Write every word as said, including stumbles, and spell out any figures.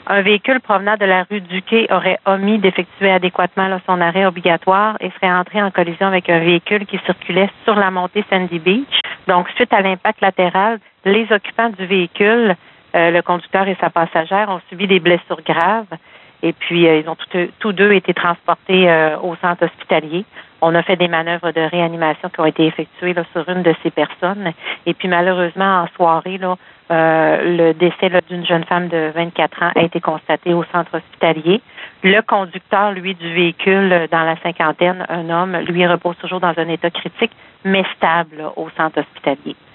Un véhicule provenant de la rue Duquet aurait omis d'effectuer adéquatement là, son arrêt obligatoire et serait entré en collision avec un véhicule qui circulait sur la montée Sandy Beach. Donc, suite à l'impact latéral, les occupants du véhicule, euh, le conducteur et sa passagère, ont subi des blessures graves. Et puis, euh, ils ont tout, tous deux été transportés euh, au centre hospitalier. On a fait des manœuvres de réanimation qui ont été effectuées là, sur une de ces personnes. Et puis, malheureusement, en soirée, là, euh, le décès là, d'une jeune femme de vingt-quatre ans a été constaté au centre hospitalier. Le conducteur, lui, du véhicule dans la cinquantaine, un homme, lui repose toujours dans un état critique, mais stable là, au centre hospitalier.